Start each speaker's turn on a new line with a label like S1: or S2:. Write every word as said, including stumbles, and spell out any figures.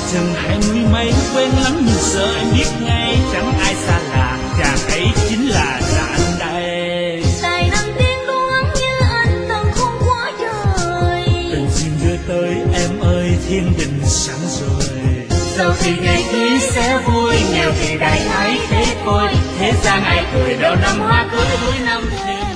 S1: chừng hai mươi mấy quen lắm nhưng sợ em biết ngay chẳng ai xa lạ, chàng ấy chính là là anh đây.
S2: Tài năng tiên đoán như anh từng khôn quá trời,
S1: Tình duyên đưa tới em ơi thiên đình sẵn rồi.
S2: sau khi ngày cưới sẽ vui, nghèo thì đại ái thế thôi, thế gian ai cười đâu năm hoa cưới cuối năm thêm.